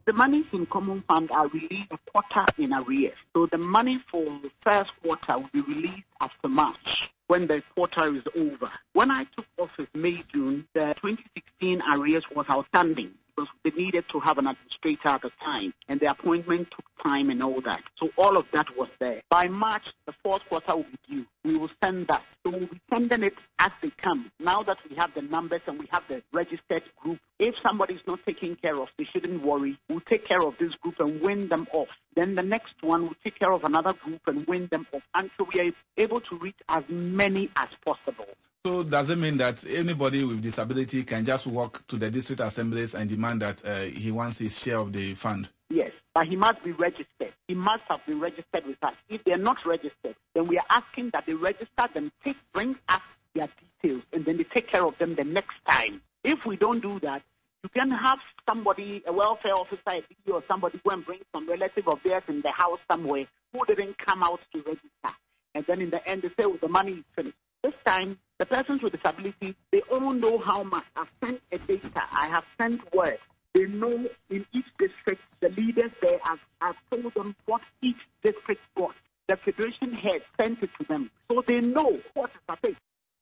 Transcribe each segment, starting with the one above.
The monies in Common Fund are released a quarter in arrears. So the money for the first quarter will be released after March, when the quarter is over. When I took office May, June, the 2016 arrears was outstanding because they needed to have an administrator at the time, and the appointment took time and all that. So all of that was there. By March, the fourth quarter will be due. We will send that. So we'll be sending it as they come. Now that we have the numbers and we have the registered group, if somebody is not taken care of, they shouldn't worry. We'll take care of this group and win them off. Then the next one will take care of another group and win them off until we are able to reach as many as possible. So does it mean that anybody with disability can just walk to the district assemblies and demand that he wants his share of the fund? Yes, but he must be registered. He must have been registered with us. If they are not registered, then we are asking that they register them, bring us their details, and then they take care of them the next time. If we don't do that, you can have somebody, a welfare officer, a DD, or somebody go and bring some relative of theirs in the house somewhere who didn't come out to register. And then in the end, they say, well, the money is finished. This time, the persons with disability, they all know how much. I've sent a data. I have sent word. They know in each district, the leaders there, I've told them what each district got. The federation head sent it to them. So they know what is at stake.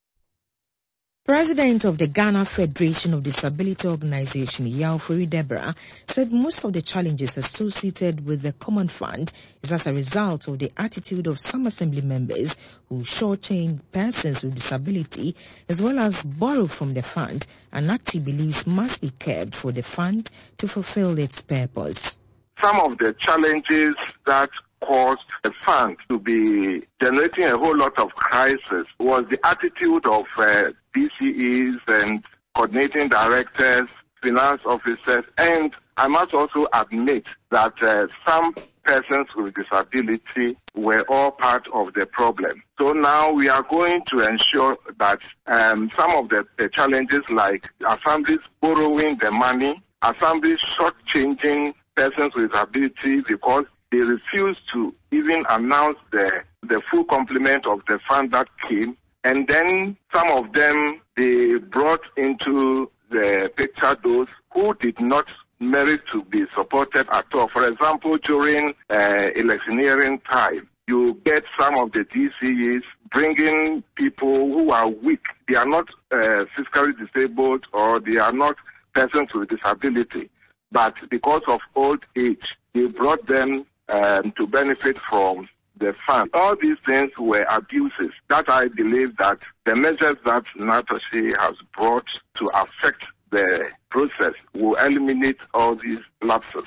President of the Ghana Federation of Disability Organization, Yafori Deborah, said most of the challenges associated with the Common Fund is as a result of the attitude of some assembly members who shortchange persons with disability as well as borrow from the fund, an act he believes must be kept for the fund to fulfill its purpose. Some of the challenges that caused the fund to be generating a whole lot of crisis was the attitude of DCEs and coordinating directors, finance officers, and I must also admit that some persons with disability were all part of the problem. So now we are going to ensure that some of the challenges like assemblies borrowing the money, assemblies shortchanging persons with disability because they refused to even announce the full complement of the fund that came. And then some of them, they brought into the picture those who did not merit to be supported at all. For example, during electioneering time, you get some of the DCEs bringing people who are weak. They are not physically disabled or they are not persons with disability. But because of old age, they brought them to benefit from the fund. All these things were abuses that I believe that the measures that Natoshi has brought to affect the process will eliminate all these lapses.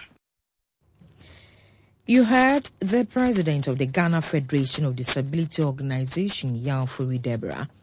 You heard the president of the Ghana Federation of Disability Organization, Yafori Deborah.